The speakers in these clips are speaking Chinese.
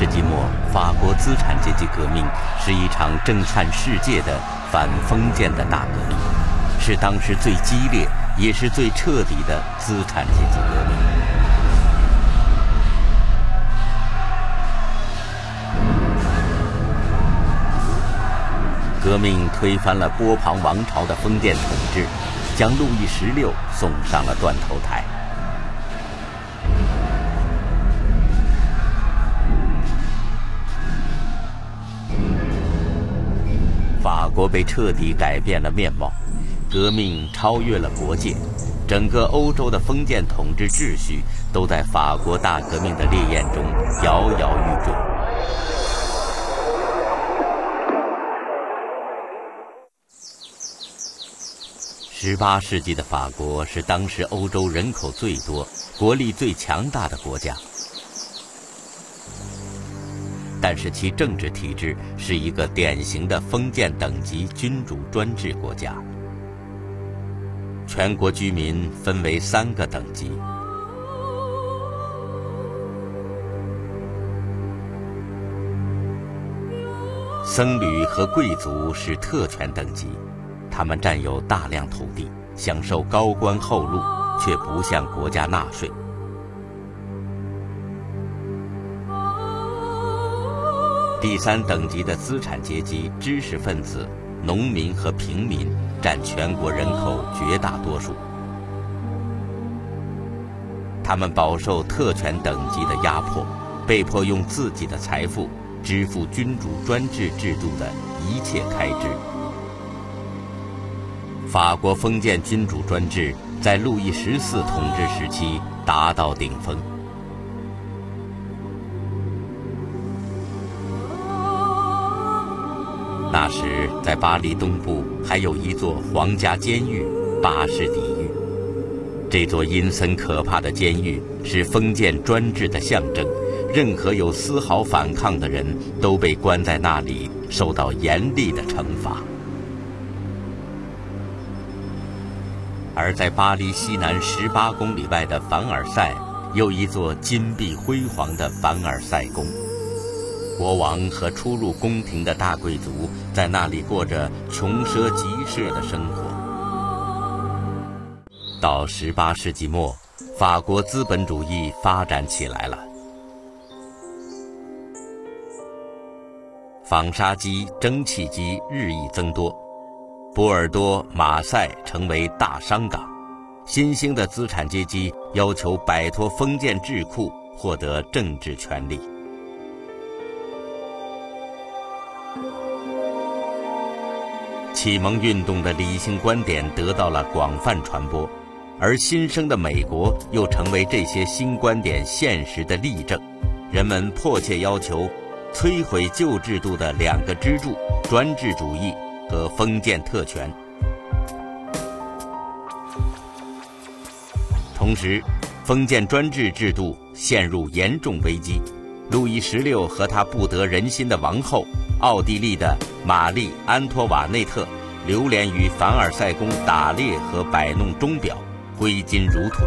世纪末，法国资产阶级革命是一场震撼世界的反封建的大革命，是当时最激烈也是最彻底的资产阶级革命。革命推翻了波旁王朝的封建统治，将路易16送上了断头台。法国被彻底改变了面貌，革命超越了国界，整个欧洲的封建统治秩序都在法国大革命的烈焰中摇摇欲坠。18世纪的法国是当时欧洲人口最多、国力最强大的国家，但是其政治体制是一个典型的封建等级君主专制国家。全国居民分为3个等级：僧侣和贵族是特权等级，他们占有大量土地，享受高官厚禄，却不向国家纳税。第3等级的资产阶级、知识分子、农民和平民占全国人口绝大多数，他们饱受特权等级的压迫，被迫用自己的财富支付君主专制制度的一切开支。法国封建君主专制在路易14统治时期达到顶峰。那时，在巴黎东部还有一座皇家监狱——巴士底狱。这座阴森可怕的监狱是封建专制的象征，任何有丝毫反抗的人都被关在那里，受到严厉的惩罚。而在巴黎西南18公里外的凡尔赛，有一座金碧辉煌的凡尔赛宫。国王和出入宫廷的大贵族在那里过着穷奢极侈的生活。到18世纪末，法国资本主义发展起来了，纺纱机、蒸汽机日益增多，波尔多、马赛成为大商港，新兴的资产阶级要求摆脱封建桎梏，获得政治权利。启蒙运动的理性观点得到了广泛传播，而新生的美国又成为这些新观点现实的例证。人们迫切要求摧毁旧制度的2个支柱：专制主义和封建特权。同时，封建专制制度陷入严重危机。路易16和他不得人心的王后奥地利的玛丽·安托瓦内特流连于凡尔赛宫打猎和摆弄钟表，挥金如土。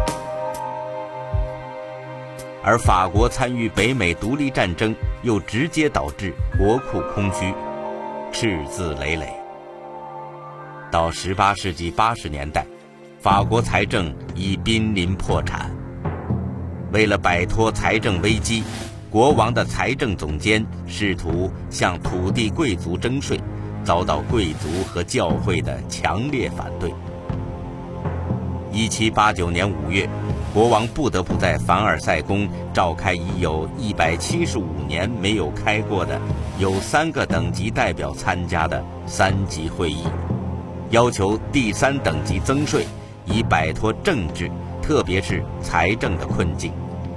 而法国参与北美独立战争，又直接导致国库空虚，赤字累累。到18世纪80年代，法国财政已濒临破产。为了摆脱财政危机，国王的财政总监试图向土地贵族征税，遭到贵族和教会的强烈反对。1789年5月，国王不得不在凡尔赛宫召开已有175年没有开过的、有3个等级代表参加的3级会议，要求第3等级增税，以摆脱政治，特别是财政的困境。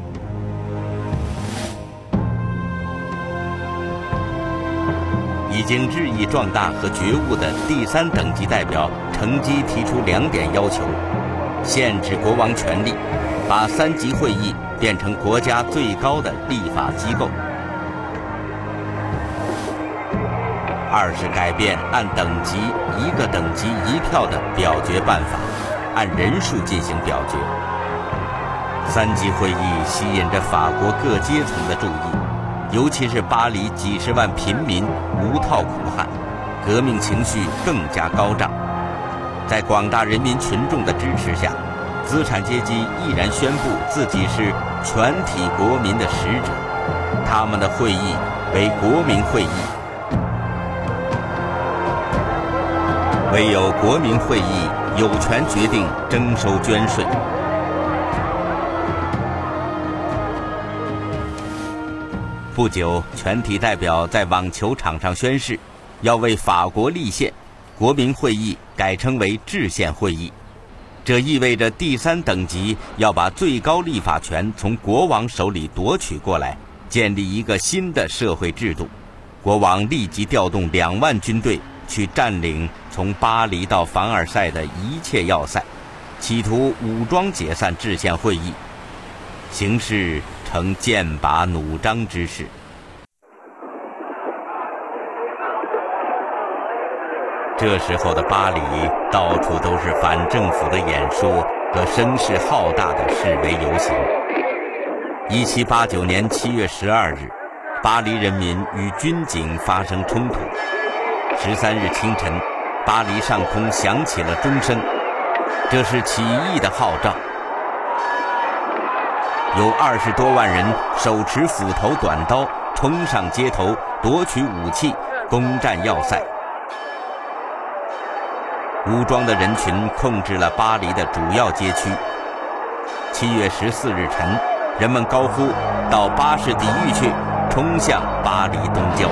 已经日益壮大和觉悟的第3等级代表乘机提出2点要求：限制国王权力，把3级会议变成国家最高的立法机构；二是改变按等级1个等级1票的表决办法，按人数进行表决。3级会议吸引着法国各阶层的注意， 尤其是巴黎几十万平民无套苦汉，革命情绪更加高涨。在广大人民群众的支持下，资产阶级毅然宣布自己是全体国民的使者，他们的会议为国民会议。唯有国民会议有权决定征收捐税。不久，全体代表在网球场上宣誓，要为法国立宪，国民会议改称为制宪会议。这意味着第3等级要把最高立法权从国王手里夺取过来，建立一个新的社会制度。国王立即调动2万军队去占领从巴黎到凡尔赛的一切要塞，企图武装解散制宪会议，形势成剑拔弩张之势。这时候的巴黎到处都是反政府的演说和声势浩大的示威游行。1789年7月12日，巴黎人民与军警发生冲突。13日清晨，巴黎上空响起了钟声，这是起义的号召。有20多万人手持斧头短刀冲上街头，夺取武器，攻占要塞。武装的人群控制了巴黎的主要街区。7月14日晨，人们高呼“到巴士底狱去”，冲向巴黎东郊。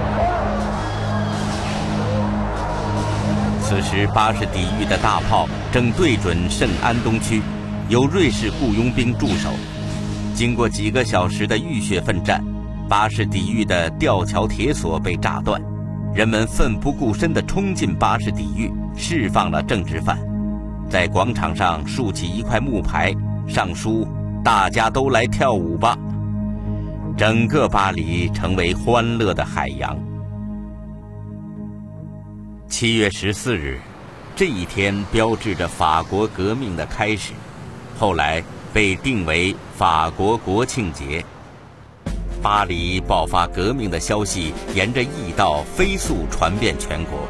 此时，巴士底狱的大炮正对准圣安东区，由瑞士雇佣兵驻守。经过几个小时的浴血奋战，巴士底狱的吊桥铁索被炸断，人们奋不顾身地冲进巴士底狱，释放了政治犯。在广场上竖起一块木牌，上书“大家都来跳舞吧”。整个巴黎成为欢乐的海洋。7月14日，这一天标志着法国革命的开始，后来被定为法国国庆节。巴黎爆发革命的消息沿着驿道飞速传遍全国，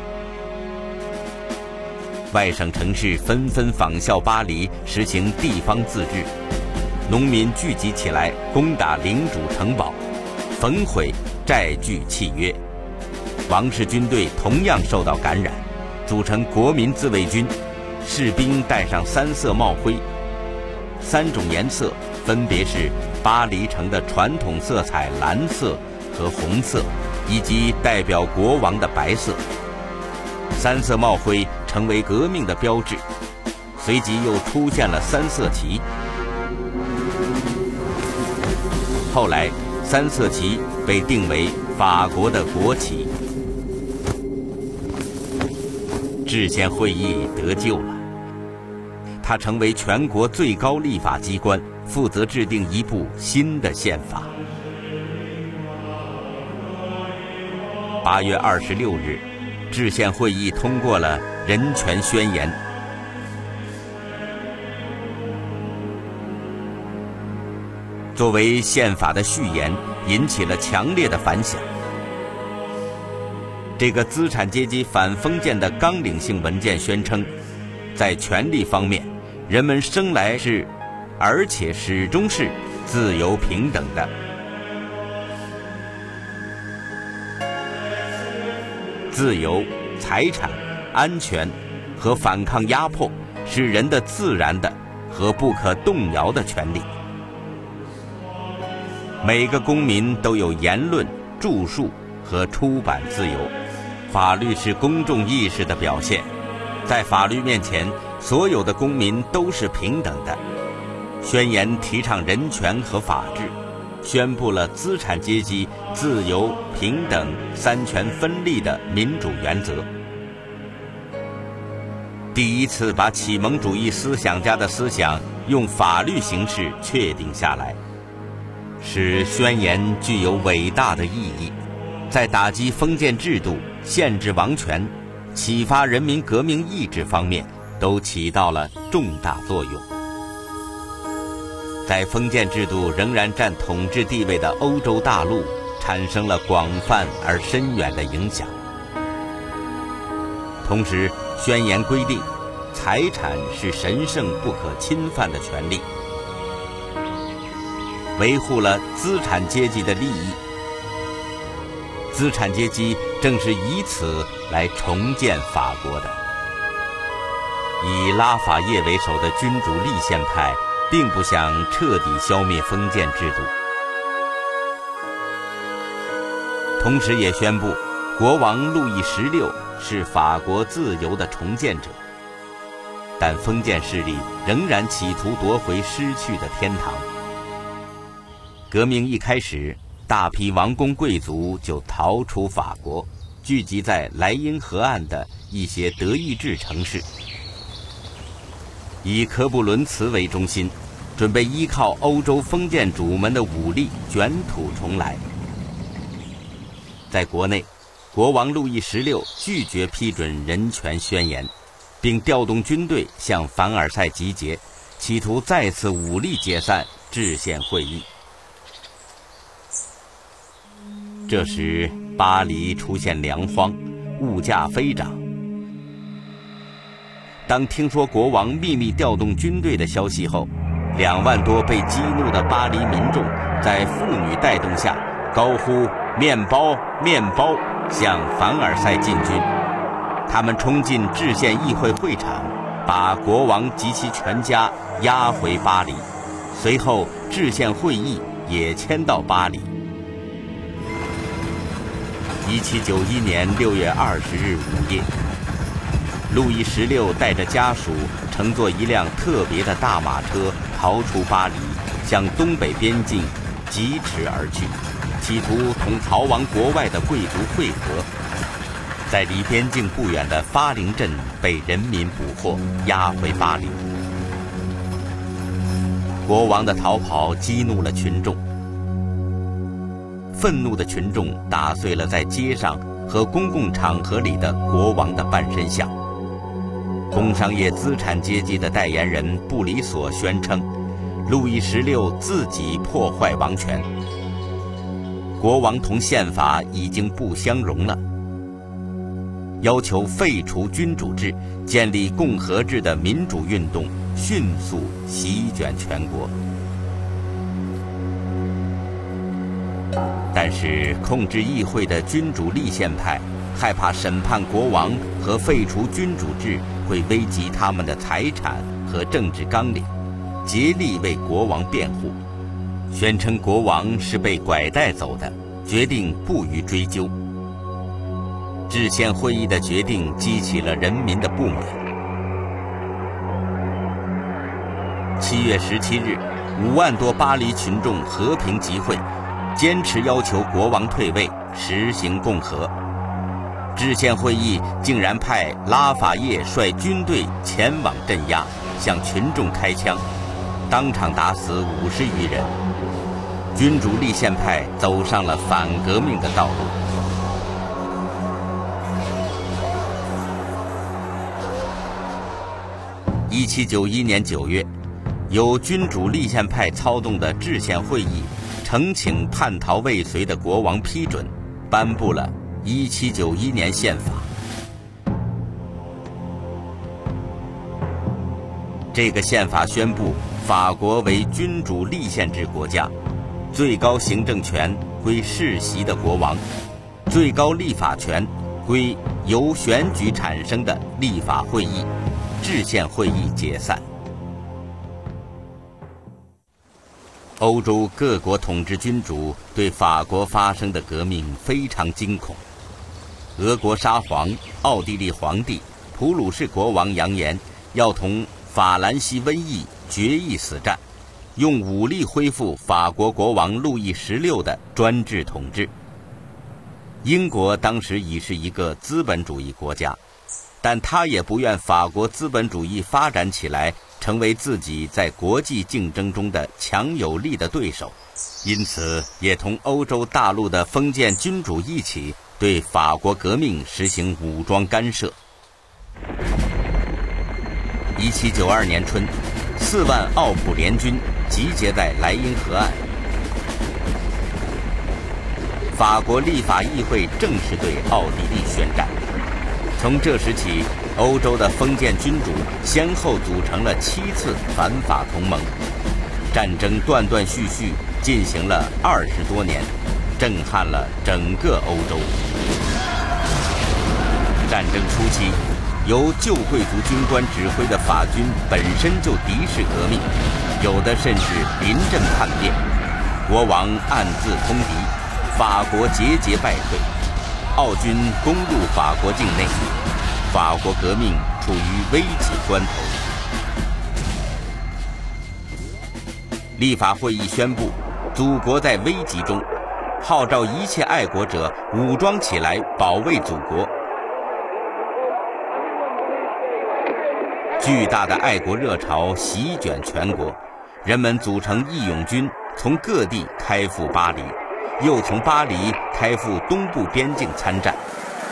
外省城市纷纷仿效巴黎实行地方自治，农民聚集起来攻打领主城堡，焚毁债据契约。王室军队同样受到感染，组成国民自卫军，士兵戴上3色帽徽，3种颜色分别是巴黎城的传统色彩蓝色和红色，以及代表国王的白色。3色帽徽成为革命的标志，随即又出现了3色旗。后来3色旗被定为法国的国旗。制宪会议得救了，它成为全国最高立法机关，负责制定一部新的宪法。8月26日，制宪会议通过了人权宣言。作为宪法的序言，引起了强烈的反响。这个资产阶级反封建的纲领性文件宣称，在权利方面，人们生来是，而且始终是自由平等的。自由、财产、安全和反抗压迫是人的自然的和不可动摇的权利。每个公民都有言论、著述和出版自由。法律是公众意识的表现，在法律面前，所有的公民都是平等的。宣言提倡人权和法治，宣布了资产阶级自由、平等、3权分立的民主原则。第一次把启蒙主义思想家的思想用法律形式确定下来，使宣言具有伟大的意义，在打击封建制度、限制王权、启发人民革命意志方面都起到了重大作用。在封建制度仍然占统治地位的欧洲大陆， 产生了广泛而深远的影响。同时，宣言规定，财产是神圣不可侵犯的权利，维护了资产阶级的利益。资产阶级正是以此来重建法国的。以拉法叶为首的君主立宪派并不想彻底消灭封建制度，同时也宣布国王路易16是法国自由的重建者。但封建势力仍然企图夺回失去的天堂。革命一开始，大批王公贵族就逃出法国，聚集在莱茵河岸的一些德意志城市，以科布伦茨为中心，准备依靠欧洲封建主们的武力卷土重来。在国内，国王路易16拒绝批准人权宣言，并调动军队向凡尔赛集结，企图再次武力解散制宪会议。这时，巴黎出现粮荒，物价飞涨。当听说国王秘密调动军队的消息后，2万多被激怒的巴黎民众在妇女带动下高呼“面包，面包”，向凡尔赛进军。他们冲进制宪议会会场，把国王及其全家押回巴黎。随后，制宪会议也迁到巴黎。1791年6月20日午夜，路易16带着家属乘坐一辆特别的大马车逃出巴黎，向东北边境疾驰而去，企图同逃亡国外的贵族会合。在离边境不远的巴陵镇被人民捕获，押回巴黎。国王的逃跑激怒了群众，愤怒的群众打碎了在街上和公共场合里的国王的半身像。工商业资产阶级的代言人布里索宣称，路易16自己破坏王权，国王同宪法已经不相容了，要求废除君主制，建立共和制的民主运动迅速席卷全国。但是控制议会的君主立宪派害怕审判国王和废除君主制会危及他们的财产和政治纲领，竭力为国王辩护，宣称国王是被拐带走的，决定不予追究。制宪会议的决定激起了人民的不满。7月17日，5万多巴黎群众和平集会，坚持要求国王退位，实行共和。制宪会议竟然派拉法叶率军队前往镇压，向群众开枪，当场打死50余人。君主立宪派走上了反革命的道路。1791年9月，由君主立宪派操纵的制宪会议呈请叛逃未遂的国王批准，颁布了1791年宪法。这个宪法宣布法国为君主立宪制国家，最高行政权归世袭的国王，最高立法权归由选举产生的立法会议。制宪会议解散。欧洲各国统治君主对法国发生的革命非常惊恐。俄国沙皇、奥地利皇帝、普鲁士国王扬言要同法兰西瘟疫决一死战，用武力恢复法国国王路易16的专制统治。英国当时已是一个资本主义国家，但他也不愿法国资本主义发展起来，成为自己在国际竞争中的强有力的对手，因此也同欧洲大陆的封建君主一起对法国革命实行武装干涉。1792年春，4万奥普联军集结在莱茵河岸， 法国立法议会正式对奥地利宣战。从这时起，欧洲的封建君主先后组成了7次反法同盟，战争断断续续进行了20多年，震撼了整个欧洲。战争初期，由旧贵族军官指挥的法军本身就敌视革命，有的甚至临阵叛变，国王暗自通敌，法国节节败退，奥军攻入法国境内，法国革命处于危急关头。立法会议宣布，祖国在危急中，号召一切爱国者武装起来保卫祖国。巨大的爱国热潮席卷全国，人们组成义勇军，从各地开赴巴黎，又从巴黎开赴东部边境参战。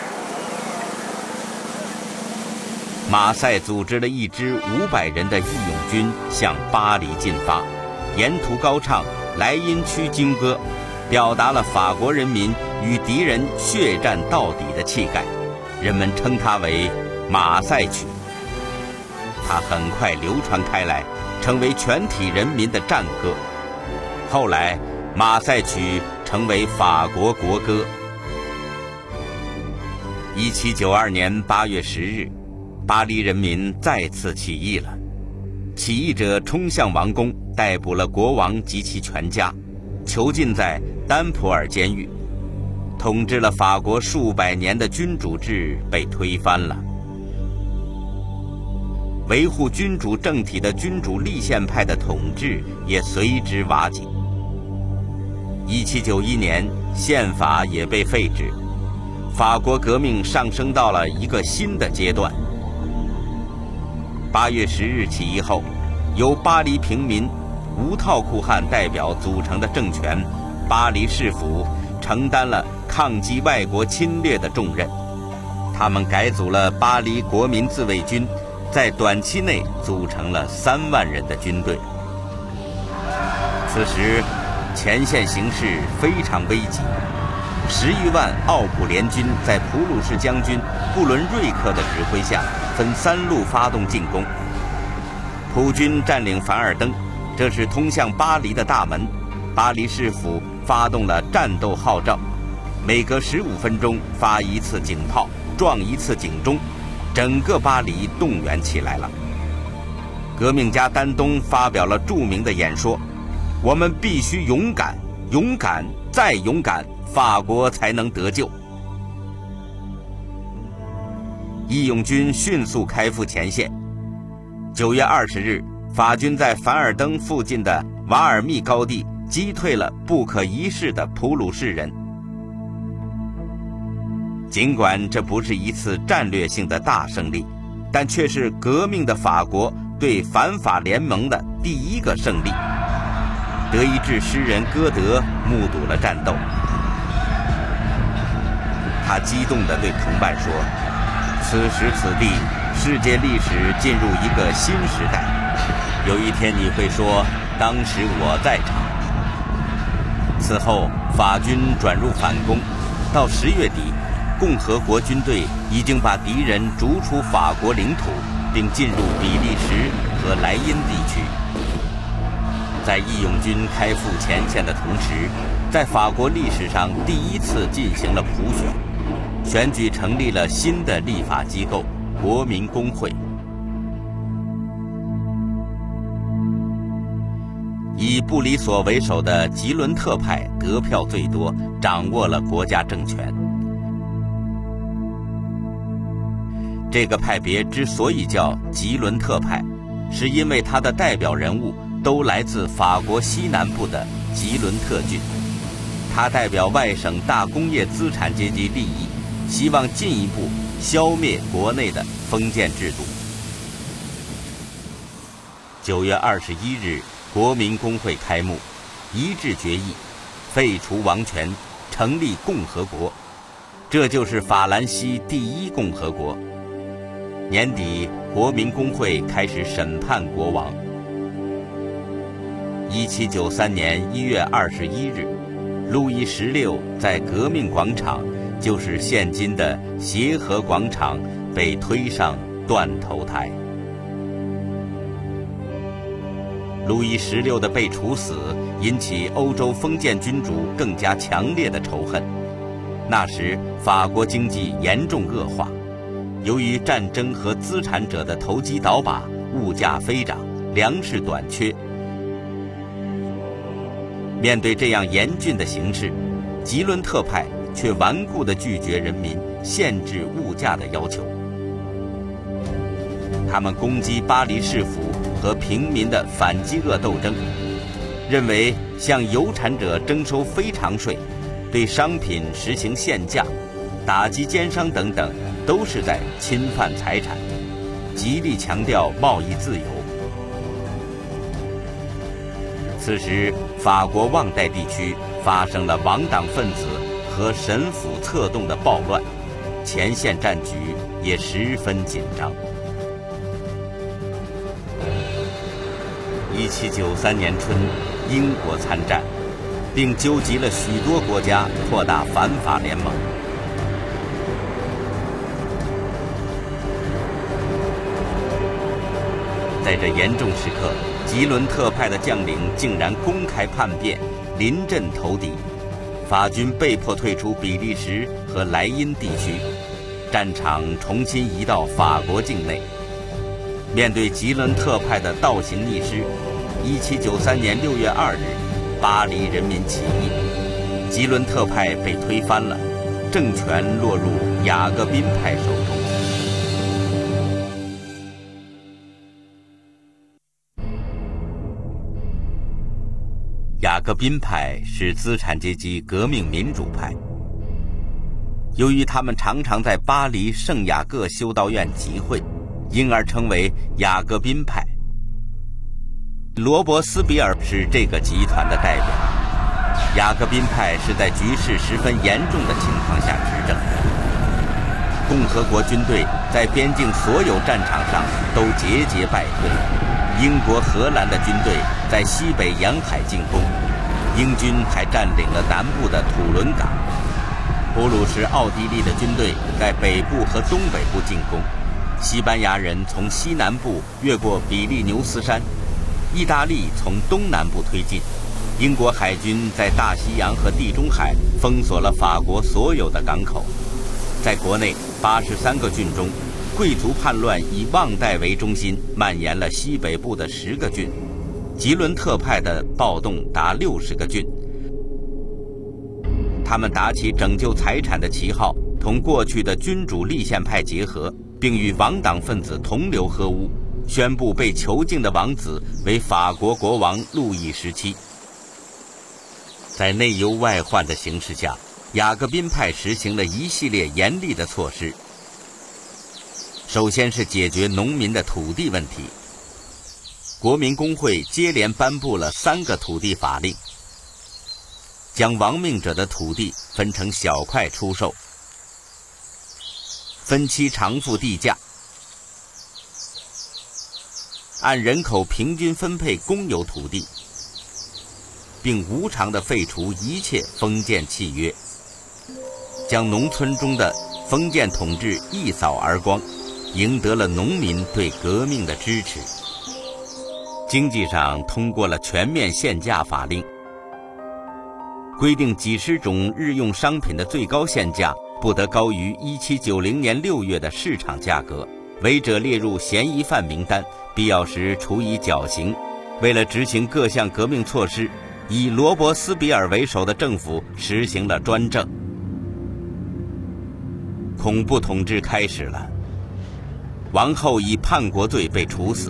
马赛组织了一支500人的义勇军向巴黎进发，沿途高唱莱茵区军歌，表达了法国人民与敌人血战到底的气概，人们称它为马赛曲。它很快流传开来，成为全体人民的战歌。后来，马赛曲成为法国国歌。1792年8月10日，巴黎人民再次起义了。起义者冲向王宫，逮捕了国王及其全家，囚禁在丹普尔监狱。统治了法国数百年的君主制被推翻了。维护君主政体的君主立宪派的统治也随之瓦解。1791年，宪法也被废止，法国革命上升到了一个新的阶段。8月10日起义后，由巴黎平民无套裤汉代表组成的政权巴黎市府承担了抗击外国侵略的重任。他们改组了巴黎国民自卫军，在短期内组成了3万人的军队。此时，前线形势非常危急，10余万奥普联军在普鲁士将军布伦瑞克的指挥下，分3路发动进攻。普军占领凡尔登，这是通向巴黎的大门。巴黎市府发动了战斗号召，每隔15分钟发1次警炮，撞1次警钟，整个巴黎动员起来了。革命家丹东发表了著名的演说：我们必须勇敢，勇敢再勇敢，法国才能得救。义勇军迅速开赴前线。9月20日，法军在凡尔登附近的瓦尔密高地击退了不可一世的普鲁士人。尽管这不是一次战略性的大胜利，但却是革命的法国对反法联盟的第一个胜利。德意志诗人歌德目睹了战斗，他激动地对同伴说：此时此地，世界历史进入一个新时代。有一天你会说，当时我在场。此后，法军转入反攻，到10月底，共和国军队已经把敌人逐出法国领土，并进入比利时和莱茵地区。在义勇军开赴前线的同时，在法国历史上第一次进行了普选，选举成立了新的立法机构——国民公会。以布里索为首的吉伦特派得票最多，掌握了国家政权。这个派别之所以叫吉伦特派，是因为它的代表人物都来自法国西南部的吉伦特郡。他代表外省大工业资产阶级利益，希望进一步消灭国内的封建制度。9月21日，国民公会开幕，一致决议废除王权，成立共和国。这就是法兰西第一共和国。年底，国民公会开始审判国王。1793年1月21日， 路易16在革命广场，就是现今的协和广场，被推上断头台。路易16的被处死，引起欧洲封建君主更加强烈的仇恨。那时，法国经济严重恶化，由于战争和资产者的投机倒把，物价飞涨，粮食短缺。面对这样严峻的形势，吉伦特派却顽固地拒绝人民限制物价的要求。他们攻击巴黎市府和平民的反饥饿斗争，认为向有产者征收非常税，对商品实行限价，打击奸商等等，都是在侵犯财产，极力强调贸易自由。此时，法国旺代地区发生了亡党分子和神府策动的暴乱，前线战局也十分紧张。1793年春，英国参战，并纠集了许多国家扩大反法联盟。在这严重时刻，吉伦特派的将领竟然公开叛变，临阵投敌，法军被迫退出比利时和莱茵地区，战场重新移到法国境内。面对吉伦特派的倒行逆施，1793年6月2日，巴黎人民起义，吉伦特派被推翻了，政权落入雅各宾派手中。雅各宾派是资产阶级革命民主派，由于他们常常在巴黎圣雅各修道院集会，因而称为雅各宾派。罗伯斯比尔是这个集团的代表。雅各宾派是在局势十分严重的情况下执政。共和国军队在边境所有战场上都节节败退，英国、荷兰的军队在西北沿海进攻，英军还占领了南部的土伦港。普鲁士、奥地利的军队在北部和东北部进攻，西班牙人从西南部越过比利牛斯山，意大利从东南部推进，英国海军在大西洋和地中海封锁了法国所有的港口。在国内83个郡中，贵族叛乱以旺代为中心，蔓延了西北部的10个郡，吉伦特派的暴动达60个郡。他们打起拯救财产的旗号，同过去的君主立宪派结合，并与亡党分子同流合污，宣布被囚禁的王子为法国国王路易17。在内忧外患的形势下，雅各宾派实行了一系列严厉的措施。首先是解决农民的土地问题，国民工会接连颁布了3个土地法令，将亡命者的土地分成小块出售，分期偿付地价，按人口平均分配公有土地，并无偿地废除一切封建契约，将农村中的封建统治一扫而光，赢得了农民对革命的支持。经济上通过了全面限价法令，规定几十种日用商品的最高限价不得高于1790年6月的市场价格，违者列入嫌疑犯名单，必要时处以绞刑。为了执行各项革命措施，以罗伯斯比尔为首的政府实行了专政。恐怖统治开始了，王后以叛国罪被处死。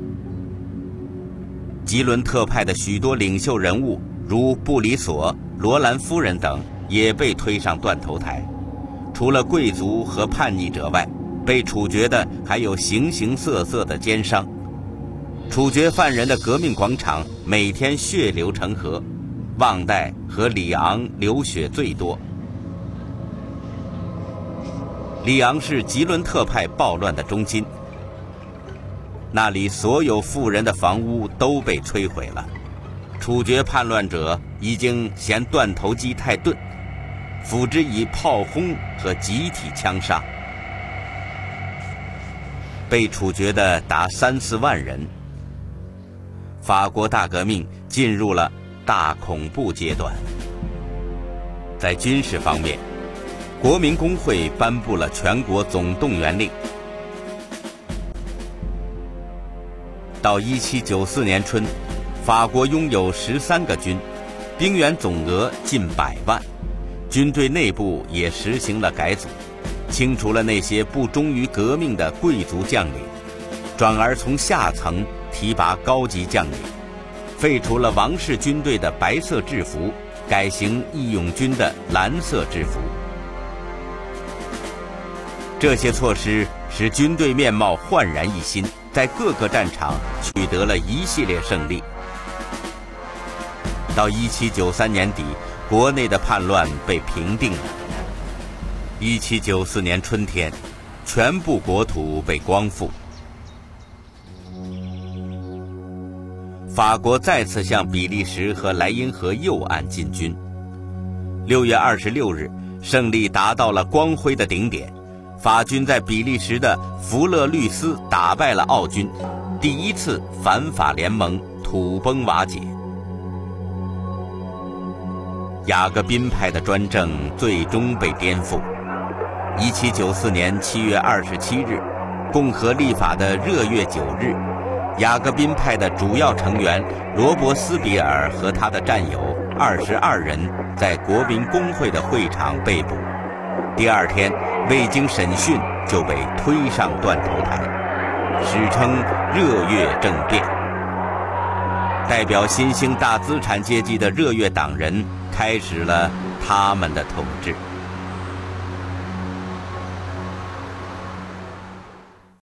吉伦特派的许多领袖人物，如布里索、罗兰夫人等，也被推上断头台。除了贵族和叛逆者外，被处决的还有形形色色的奸商。处决犯人的革命广场每天血流成河，旺代和里昂流血最多。里昂是吉伦特派暴乱的中心，那里所有富人的房屋都被摧毁了， 处决叛乱者已经嫌断头机太钝，辅之以炮轰和集体枪杀，被处决的达3、4万人。法国大革命进入了大恐怖阶段。在军事方面，国民工会颁布了全国总动员令。到1794年春，法国拥有13个军，兵员总额近100万，军队内部也实行了改组，清除了那些不忠于革命的贵族将领，转而从下层提拔高级将领，废除了王室军队的白色制服，改行义勇军的蓝色制服。这些措施使军队面貌焕然一新，在各个战场取得了一系列胜利。到1793年底，国内的叛乱被平定了。1794年春天，全部国土被光复。法国再次向比利时和莱茵河右岸进军。6月26日，胜利达到了光辉的顶点。法军在比利时的弗勒律斯打败了奥军，第一次反法联盟土崩瓦解。雅各宾派的专政最终被颠覆。1794年7月27日，共和立法的热月9日，雅各宾派的主要成员罗伯斯比尔和他的战友22人在国民工会的会场被捕。第二天，未经审讯就被推上断头台，史称热月政变。代表新兴大资产阶级的热月党人开始了他们的统治。